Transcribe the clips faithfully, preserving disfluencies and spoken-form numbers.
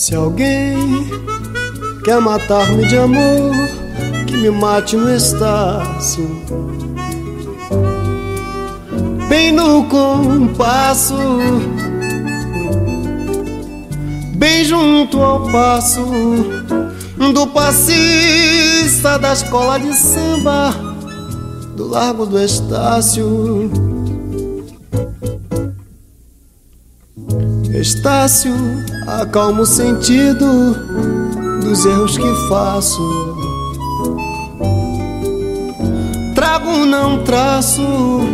Se alguém quer matar-me de amor, que me mate no Estácio, bem no compasso, bem junto ao passo do passista da escola de samba do Largo do Estácio. Estácio, acalma o sentido dos erros que faço. Trago, não traço,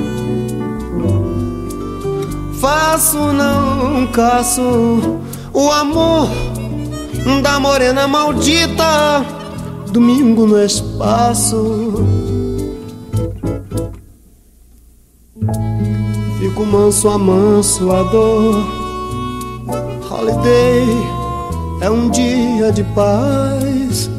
faço, não caço. O amor da morena maldita, domingo no espaço. Fico manso, amanso a dor. Holiday é um dia de paz.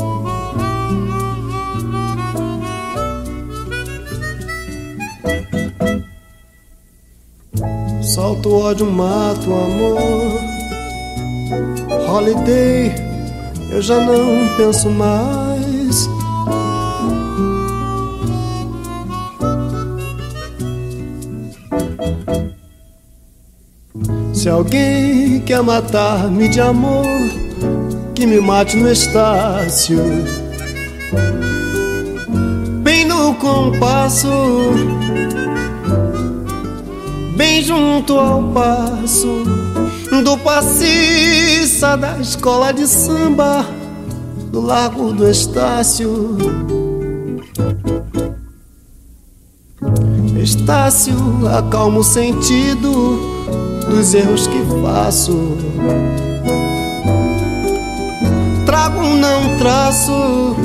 Solto o ódio, mato o amor. Holiday, eu já não penso mais. Se alguém quer matar-me de amor, que me mate no Estácio, bem no compasso, bem junto ao passo do passista da escola de samba do Largo do Estácio. Estácio, acalma o sentido dos erros que faço. Trago, não traço,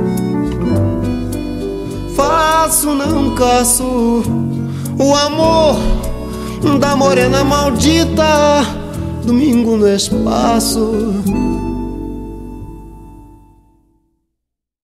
faço, não caço. O amor da morena maldita, domingo no espaço.